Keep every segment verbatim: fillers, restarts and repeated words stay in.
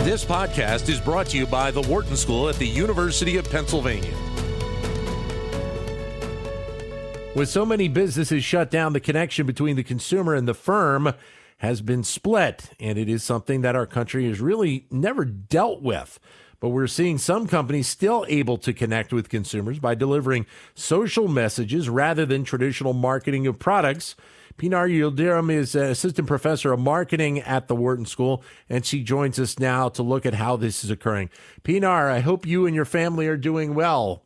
This podcast is brought to you by the Wharton School at the University of Pennsylvania. With so many businesses shut down, the connection between the consumer and the firm has been split, and it is something that our country has really never dealt with. But we're seeing some companies still able to connect with consumers by delivering social messages rather than traditional marketing of products. Pinar Yildirim is an assistant professor of marketing at the Wharton School, and she joins us now to look at how this is occurring. Pinar, I hope you and your family are doing well.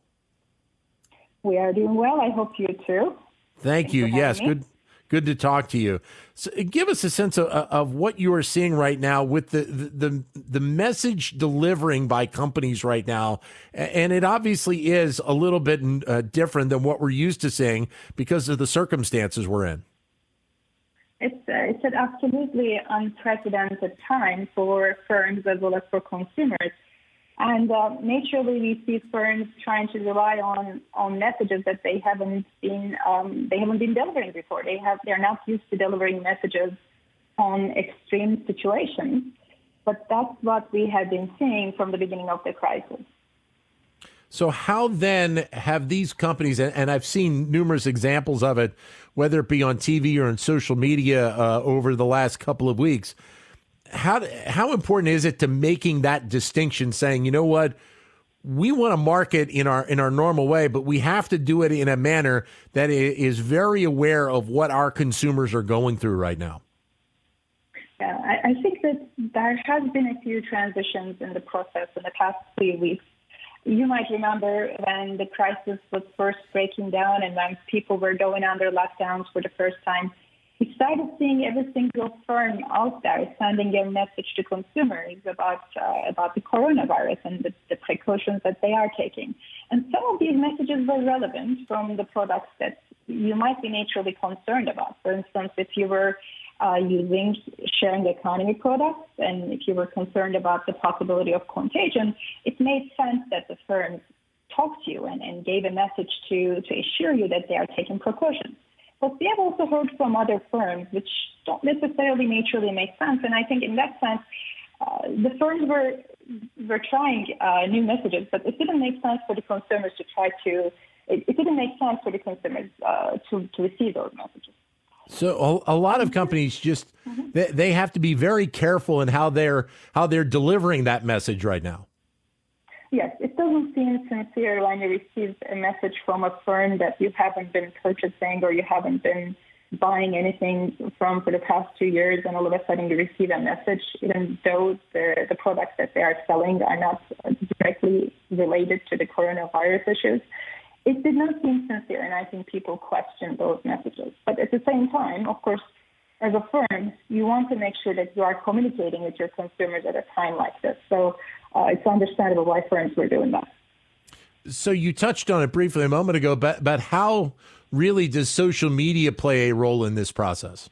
We are doing well. I hope you too. Thank Thanks you. for Yes, having me. good good to talk to you. So give us a sense of, of what you are seeing right now with the, the, the message delivering by companies right now. And it obviously is a little bit uh, different than what we're used to seeing because of the circumstances we're in. It's, uh, it's an absolutely unprecedented time for firms as well as for consumers. And uh, naturally, we see firms trying to rely on, on messages that they haven't been um, they haven't been delivering before. They have they're not used to delivering messages on extreme situations. But that's what we have been seeing from the beginning of the crisis. So how then have these companies, and I've seen numerous examples of it, whether it be on T V or on social media uh, over the last couple of weeks, how how important is it to making that distinction, saying, you know what, we want to market in our in our normal way, but we have to do it in a manner that is very aware of what our consumers are going through right now? Yeah, I, I think that there has been a few transitions in the process in the past few weeks. You might remember when the crisis was first breaking down and when people were going under lockdowns for the first time, we started seeing every single firm out there sending a message to consumers about uh, about the coronavirus and the, the precautions that they are taking. And some of these messages were relevant from the products that you might be naturally concerned about. For instance, if you were uh, using sharing economy products and if you were concerned about the possibility of contagion, it made sense that the firms talked to you and, and gave a message to, to assure you that they are taking precautions. But we have also heard from other firms which don't necessarily naturally make sense. And I think in that sense, uh, the firms were were trying uh, new messages, but it didn't make sense for the consumers to try to, it, it didn't make sense for the consumers uh, to, to receive those messages. So a, a lot of companies just, mm-hmm. they, they have to be very careful in how they're how they're delivering that message right now. Yes, it doesn't seem sincere when you receive a message from a firm that you haven't been purchasing or you haven't been buying anything from for the past two years, and all of a sudden you receive a message, even though the, the products that they are selling are not directly related to the coronavirus issues. It did not seem sincere, and I think people question those messages. But at the same time, of course, as a firm, you want to make sure that you are communicating with your consumers at a time like this. So uh, it's understandable why firms were doing that. So you touched on it briefly a moment ago, but, but how really does social media play a role in this process?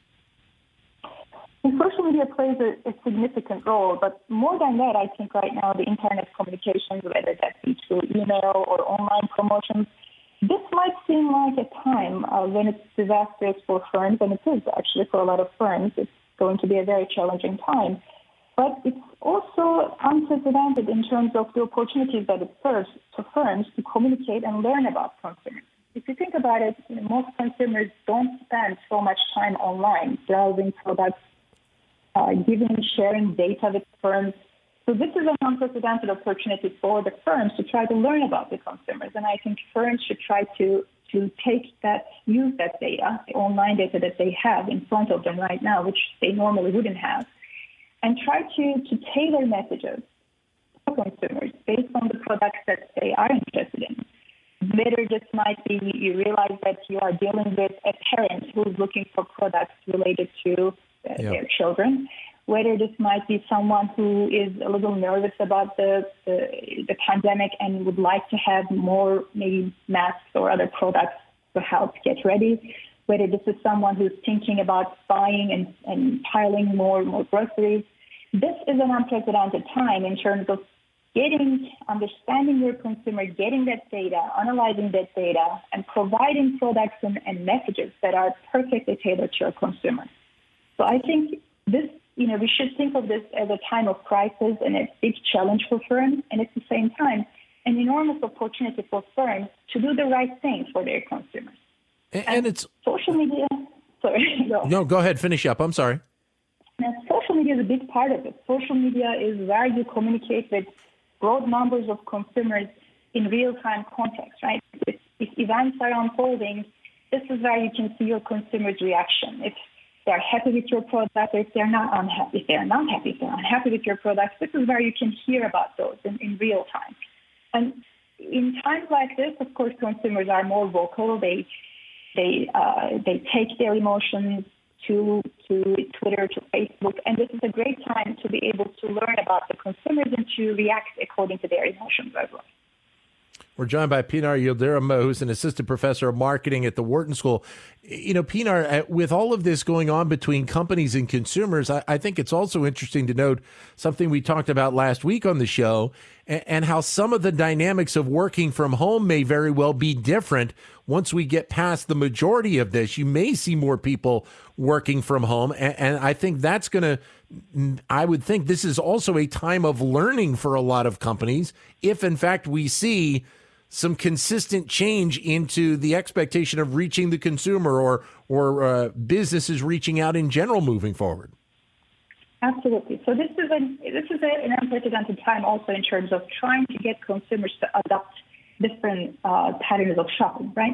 And social media plays a, a significant role, but more than that, I think right now the internet communications, whether that be through email or online promotions, this might seem like a time uh, when it's disastrous for firms, and it is actually for a lot of firms. It's going to be a very challenging time. But it's also unprecedented in terms of the opportunities that it serves to firms to communicate and learn about consumers. If you think about it, you know, most consumers don't spend so much time online browsing products, uh, giving, sharing data with firms. So this is an unprecedented opportunity for the firms to try to learn about the consumers. And I think firms should try to, to take that, use that data, the online data that they have in front of them right now, which they normally wouldn't have, and try to, to tailor messages to consumers based on the products that they are interested in. Whether this might be you realize that you are dealing with a parent who's looking for products related to uh, yeah. their children, whether this might be someone who is a little nervous about the, the, the pandemic and would like to have more maybe masks or other products to help get ready, whether this is someone who's thinking about buying and, and piling more more groceries. This is an unprecedented time in terms of getting, understanding your consumer, getting that data, analyzing that data, and providing products and, and messages that are perfectly tailored to your consumer. So I think this you know, we should think of this as a time of crisis and a big challenge for firms, and at the same time, an enormous opportunity for firms to do the right thing for their consumers. And, and it's social media. Sorry. Go. No, go ahead. Finish up. I'm sorry. Now, social media is a big part of it. Social media is where you communicate with broad numbers of consumers in real-time context, right? If, if events are unfolding, this is where you can see your consumers' reaction. If they're happy with your product, or if they're not unhappy, if they're not happy, if they're unhappy with your product, this is where you can hear about those in, in real time. And in times like this, of course, consumers are more vocal. They they uh, they take their emotions to to Twitter, to Facebook, and this is a great time to be able to learn about the consumers and to react according to their emotions as well. We're joined by Pinar Yildirim, who's an assistant professor of marketing at the Wharton School. You know, Pinar, with all of this going on between companies and consumers, I, I think it's also interesting to note something we talked about last week on the show, and, and how some of the dynamics of working from home may very well be different once we get past the majority of this. You may see more people working from home, and, and I think that's going to, I would think this is also a time of learning for a lot of companies, if in fact we see some consistent change into the expectation of reaching the consumer, or or uh, businesses reaching out in general moving forward. Absolutely. So this is an this is an unprecedented time also in terms of trying to get consumers to adopt different uh, patterns of shopping, right?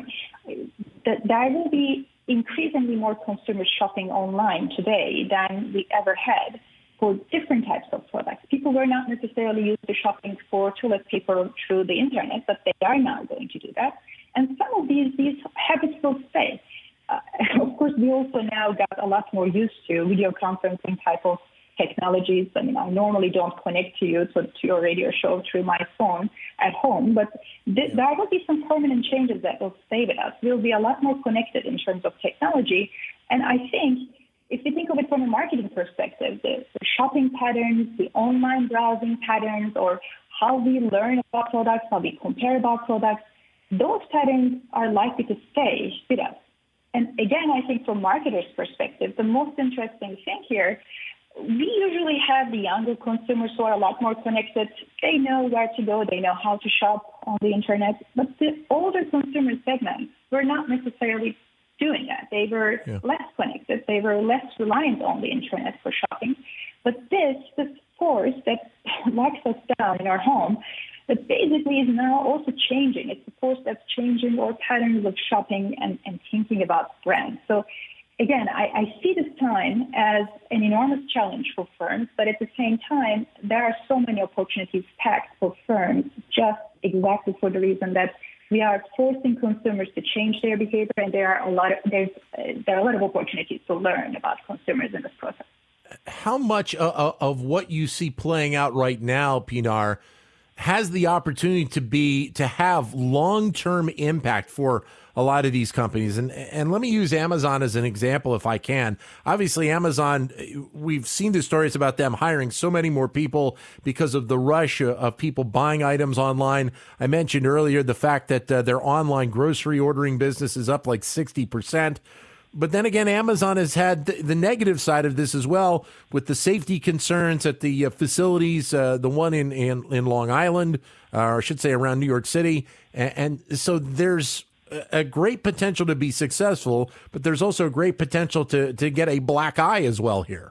There will be increasingly more consumers shopping online today than we ever had for different types of products. People were not necessarily used to shopping for toilet paper through the internet, but they are now going to do that. And some of these, these habits will stay. Uh, of course, we also now got a lot more used to video conferencing type of technologies. I mean, I normally don't connect to you, to, to your radio show through my phone at home, but th- there will be some permanent changes that will stay with us. We'll be a lot more connected in terms of technology. And I think if you think of it from a marketing perspective, the, the shopping patterns, the online browsing patterns, or how we learn about products, how we compare about products, those patterns are likely to stay with us. And again, I think from marketers' perspective, the most interesting thing here, we usually have the younger consumers who are a lot more connected. They know where to go. They know how to shop on the internet. But the older consumer segments were not necessarily doing that. They were yeah. less connected. They were less reliant on the internet for shopping. But this, this force that locks us down in our home, that basically is now also changing. It's a force that's changing our patterns of shopping and, and thinking about brands. So again, I, I see this time as an enormous challenge for firms, but at the same time, there are so many opportunities packed for firms just exactly for the reason that we are forcing consumers to change their behavior, and there are a lot of there's uh, there are a lot of opportunities to learn about consumers in this process. How much uh, of what you see playing out right now, Pinar, has the opportunity to be to have long-term impact for a lot of these companies? And and let me use Amazon as an example, if I can. Obviously, Amazon, we've seen the stories about them hiring so many more people because of the rush of people buying items online. I mentioned earlier the fact that uh, their online grocery ordering business is up like sixty percent. But then again, Amazon has had the, the negative side of this as well, with the safety concerns at the uh, facilities, uh, the one in, in, in Long Island, uh, or I should say around New York City. And, and so there's a great potential to be successful, but there's also a great potential to, to get a black eye as well here.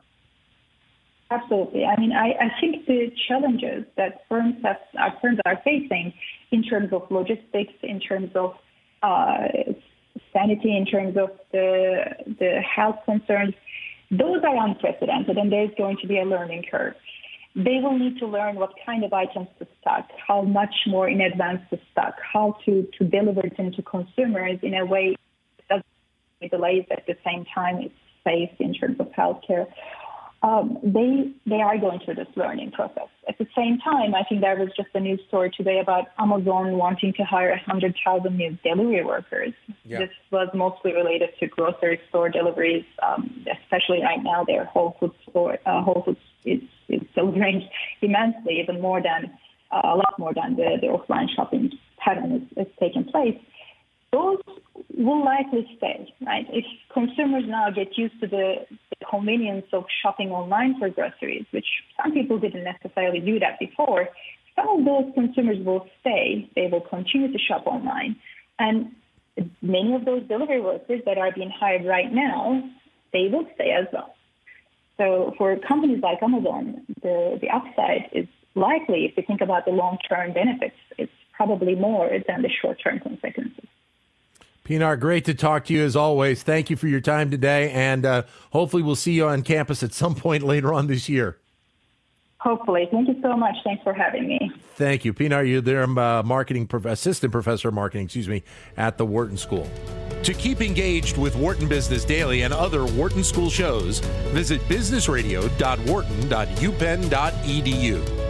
Absolutely. I mean, I, I think the challenges that firms have, our firms are facing in terms of logistics, in terms of uh, sanity, in terms of the the health concerns, those are unprecedented, and there's going to be a learning curve. They will need to learn what kind of items to stock, how much more in advance to stock, how to, to deliver them to consumers in a way that doesn't delays at the same time it's safe in terms of healthcare. Um, they they are going through this learning process. At the same time, I think there was just a news story today about Amazon wanting to hire one hundred thousand new delivery workers. Yeah. This was mostly related to grocery store deliveries, um, especially right now. Their Whole Foods store, uh, Whole Foods is, is delivering immensely, even more than uh, a lot more than the, the offline shopping pattern is, is taking place. Those will likely stay, right? If consumers now get used to the, the convenience of shopping online for groceries, which some people didn't necessarily do that before, some of those consumers will stay. They will continue to shop online. And many of those delivery workers that are being hired right now, they will stay as well. So for companies like Amazon, the, the upside is likely, if you think about the long-term benefits, it's probably more than the short-term consequences. Pinar, great to talk to you as always. Thank you for your time today, and uh, hopefully we'll see you on campus at some point later on this year. Hopefully. Thank you so much. Thanks for having me. Thank you. Pinar Yildirim, uh, marketing prof- assistant professor of marketing, excuse me, at the Wharton School. To keep engaged with Wharton Business Daily and other Wharton School shows, visit business radio dot wharton dot u penn dot e d u.